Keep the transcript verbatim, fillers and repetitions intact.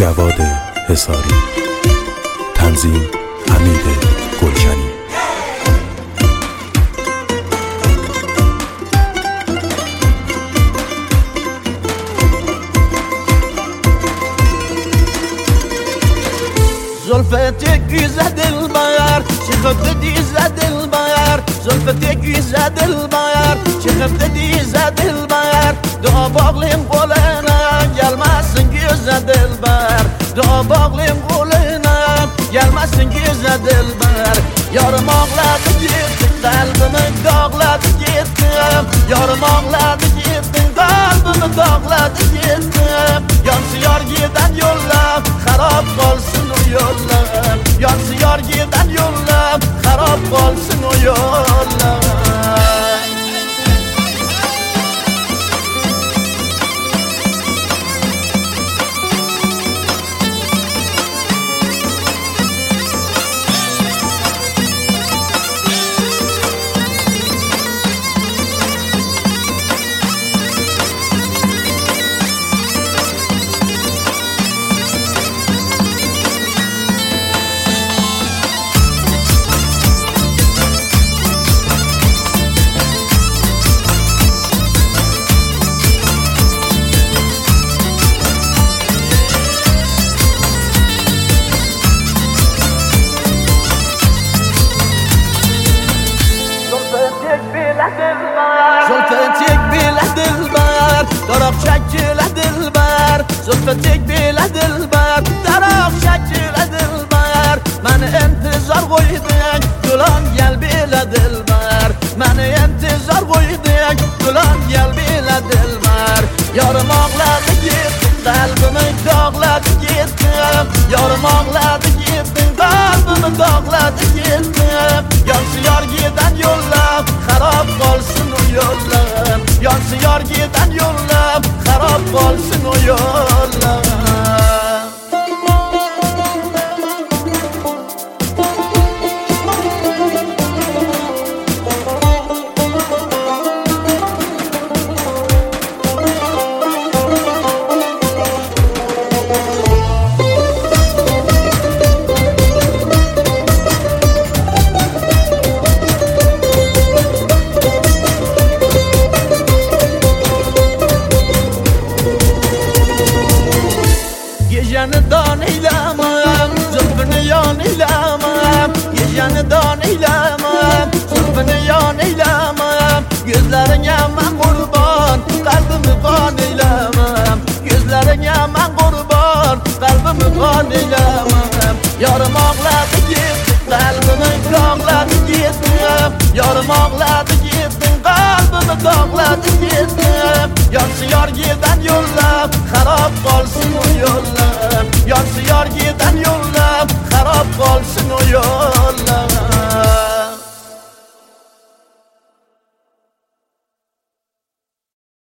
جواد حصاری. تنظیم حمید گلشنی. زلفتك زاد البيار شخفت دي زاد البيار زلفتك زاد البيار شخفت دي زاد البيار دعا باغلين قولنا gelmezsin güzel dilber Dua bağlayım kuluna gelmezsin güzel dilber Yarım ağladı gittin kalbimi dağladı gittim Yarım ağladı gittin kalbimi dağladı gittim Yansıyor giden yollar harap olsun o yollar Yansıyor giden yollar harap olsun o yollar زلفتك بلا دلبر دراغ شكل دلبر زلفتك بلا دلبر دراغ شكل دلبر من انتظار قويدك دلان gel بلا دلبر من انتظار قويدك دلان gel بلا دلبر Yarım ağladı gittin kalbimi dağladı gittim Yarım ağladı gittin kalbimi dağladı gittim Yansıyor giden yollar harap olsun o yollar Yansıyor giden yollar harap olsun o yollar Geceni eylemem, zülfünü yan eylemem Geceni dan eylemem, zülfünü yan eylemem Gözlerine ben kurban, kalbimi kan eylemem Gözlerine ben kurban, kalbimi kan eylemem Yarım ağladı gittin, kalbimi dağladı gittim Yarım ağladı gittin, kalbimi dağladı gittim Yansıyor giden yollar, harap olsun o yollar Yansıyor giden yollar harap olsun o yollar